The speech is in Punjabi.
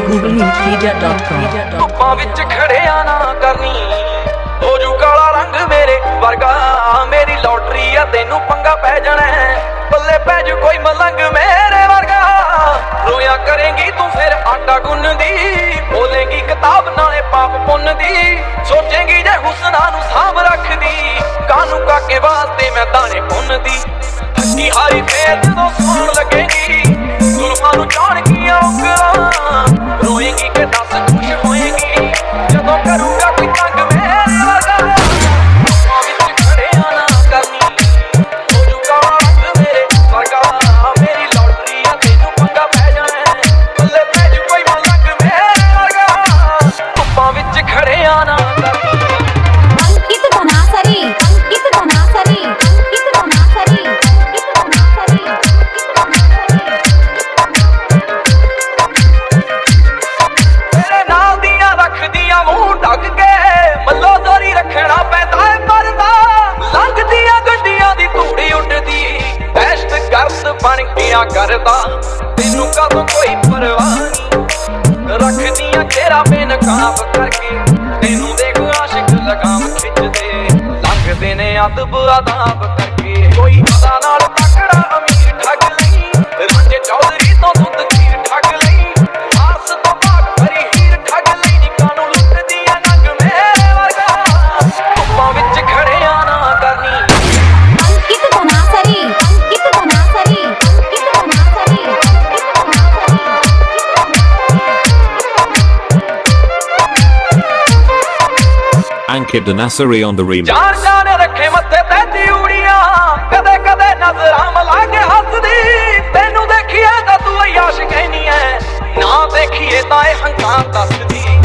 googlemedia.com ਧੁੱਪਾਂ ਵਿੱਚ ਖੜਿਆ ਨਾ ਕਰਨੀ ਹੋ ਜੂ ਕਾਲਾ ਰੰਗ ਮੇਰੇ ਵਰਗਾ ਮੇਰੀ ਲੋਟਰੀ ਆ ਤੈਨੂੰ ਪੰਗਾ ਪੈ ਜਾਣਾ ਬੱਲੇ ਪੈ ਜੂ ਕੋਈ ਮਲੰਗ ਮੇਰੇ ਵਰਗਾ ਰੋਇਆ ਕਰੇਂਗੀ ਤੂੰ ਫਿਰ ਆਟਾ ਗੁੰਨਦੀ ਬੋਲੇਂਗੀ ਕਿਤਾਬ ਨਾਲੇ ਪਾਪ ਪੁੰਨ ਦੀ ਸੋਚੇਂਗੀ ਜੇ ਹੁਸਨਾ ਨੂੰ ਸਾਂਭ ਰੱਖਦੀ ਕਾਨੂੰ ਕਾਕੇ ਵਾਸਤੇ ਮੈਂ ਦਾਣੇ ਪੁੰਨਦੀ ਠੱਗੀ ਹਾਰੀ ਫੇਰ ਜਦੋਂ ਸੌਣ ਲੱਗੇਗੀ ਜ਼ੁਲਮਾਂ ਨੂੰ ਜਾਣ ਕੀ ਆਊਗਾ ਰੋਏਂਗੀ ਕਿ ਦੱਸ ਖੁਸ਼ ਹੋਏਂਗੀ ਜਦੋਂ ਕਰੂੰਗਾ ਕੋਈ ਤੰਗ ਮੇਰੇ ਵਰਗਾ ਧੁੱਪਾਂ ਵਿੱਚ ਖੜਿਆ ਨਾ ਕਰਨੀ ਹੋ ਜੂ ਕਾਲਾ ਰੰਗ ਮੇਰੇ ਵਰਗਾ ਮੇਰੀ ਲੋਟਰੀ ਆ ਤੈਨੂੰ ਪੰਗਾ ਪੈ ਜਾਣਾ ਬੱਲੇ ਪੈ ਜੂ ਕੋਈ ਮਲੰਗ ਮੇਰੇ ਵਰਗਾ ਧੁੱਪਾਂ ਵਿੱਚ ਖੜਿਆ ਨਾ ਕਰਨੀ अंकित बनासरी अंकित बनासरी अंकित बनासरी अंकित बनासरी ਤੇਰੇ ਨਾਲ ਦੀਆਂ ਰੱਖਦੀਆਂ ਮੂੰਹ ਢੱਕ ਕੇ ਮੱਲੋ ਦੋਰੀ ਰੱਖਣਾ ਪੈਂਦਾ ਹੈ ਮਰਦਾ ਲੰਘਦੀਆਂ ਗੱਡੀਆਂ ਦੀ ਧੂੜੀ ਉੱਡਦੀ ਦਹਿਸ਼ਤ ਗਰਦ ਬਣ ਗਿਆ ਕਰਦਾ ਤੈਨੂੰ ਕਦੋਂ ਕੋਈ ਪਰਵਾਹ ਨਹੀਂ ਰੱਖਦੀਆਂ ਘੇਰਾ ਬੇਨਕਾਬ ਕਰਕੇ ਤੈਨੂੰ ਦੇਖ ਆਸ਼ਿਕ ਲਗਾਮ ਖਿੱਚਦੇ ਲੰਘਦੇ ਨੇ ਅਦਬ ਆਦਾਬ ਕਰਕੇ ਕੋਈ ਅਦਾ ਨਾਲ ਤਕੜਾ ਅਮੀਰ ਠੱਗ ਲਈ ਰਾਂਝੇ ਚੌਧਰੀ ਤੋਂ ਦੁੱਧ ਖੀਰ ਠੱਗ ਲਈ ਆਸ ਤੋਂ ਭਾਗ ਭਰੀ ਹੀਰ ਠੱਗ ਲਈ ਨਿੱਕਾਂ ਨੂੰ ਲੁੱਟਦੀਆਂ ਨੰਗ ਮੇਰੇ ਵਰਗਾ ਧੁੱਪਾਂ ਵਿੱਚ ਖੜਿਆ ਨਾ ਕਰਨੀ अंकित बनासरी अंकित बनासरी अंकित बनासरी Ankit Danassary on the remix. ਜਾਨ ਜਾਨ ਰੱਖੇ ਮੱਥੇ ਤੇ ਤਿਉੜੀਆਂ ਕਦੇ ਕਦੇ ਨਜ਼ਰਾਂ ਮਿਲਾ ਕੇ ਹੱਸਦੀ ਤੈਨੂੰ ਦੇਖੀਏ ਤਾਂ ਤੂੰ ਆਸ਼ਿਕ ਨਹੀਂ ਐ ਨਾ ਦੇਖੀਏ ਤਾਂ ਇਹ ਹੰਕਾਂ ਦੱਸਦੀ